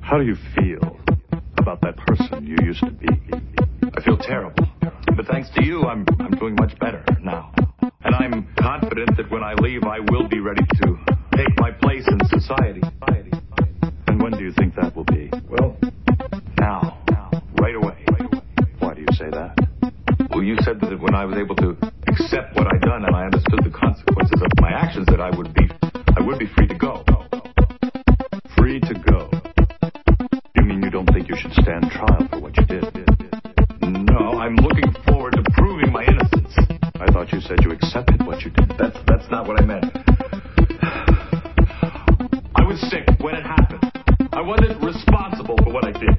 How do you feel about that person you used to be? I feel terrible. But thanks to you, I'm doing much better now. And I'm confident that when I leave, I will be ready to take my place in society. And when do you think that will be? Well, now. Right away. Why do you say that? Well, you said that when I was able to accept what I'd done and I understood the consequences of my actions, that I would be free to go. Free to go? You mean you don't think you should stand trial for what you did? No, I'm looking forward to proving my innocence. I thought you said you accepted what you did. That's not what I meant. I was sick when it happened. I wasn't responsible for what I did.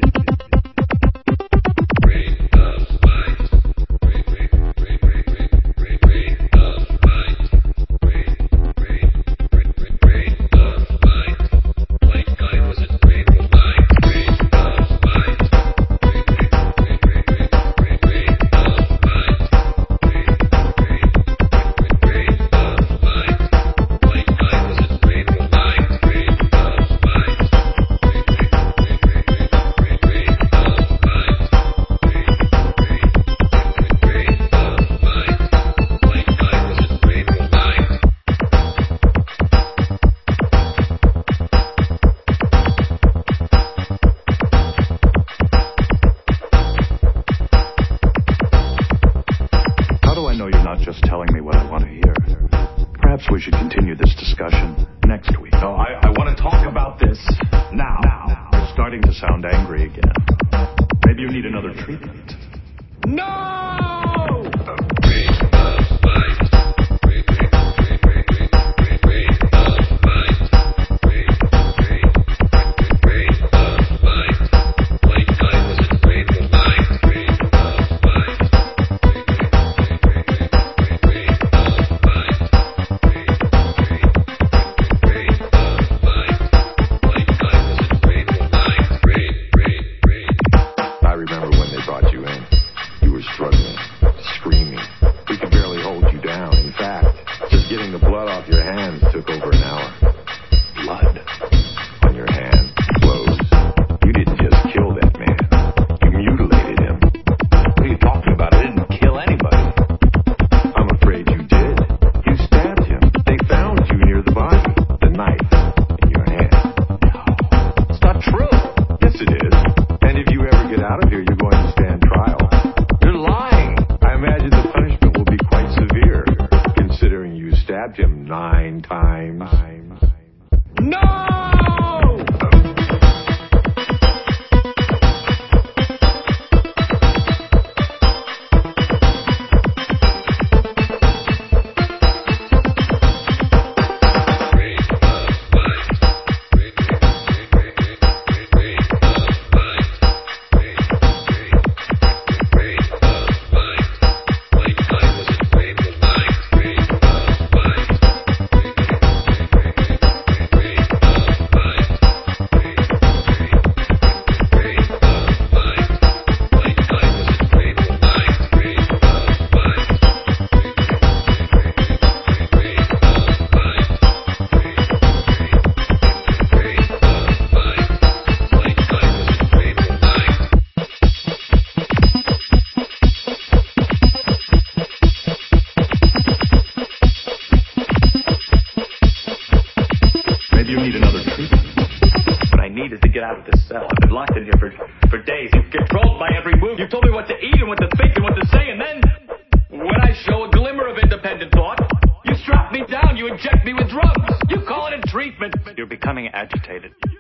Just telling me what I want to hear. Perhaps we should continue this discussion next week. No, I want to talk about this now. You're starting to sound angry again. Maybe you need another treatment. No! Getting the blood off your hands took over an hour. Blood on your hands, clothes. You didn't just kill that man. You mutilated him. What are you talking about? I didn't kill anybody. I'm afraid you did. You stabbed him. They found you near the body. The knife in your hand. No, it's not true. Yes, it is. And if you ever get out of here, you're going to stand trial. You're lying. I imagine the punishment will be quite severe, considering you stabbed him 9 times. No! You need another treatment. What I need is to get out of this cell. I've been locked in here for days. You've controlled my every move. You told me what to eat and what to think and what to say, and then, when I show a glimmer of independent thought, you strap me down, you inject me with drugs. You call it a treatment. You're becoming agitated.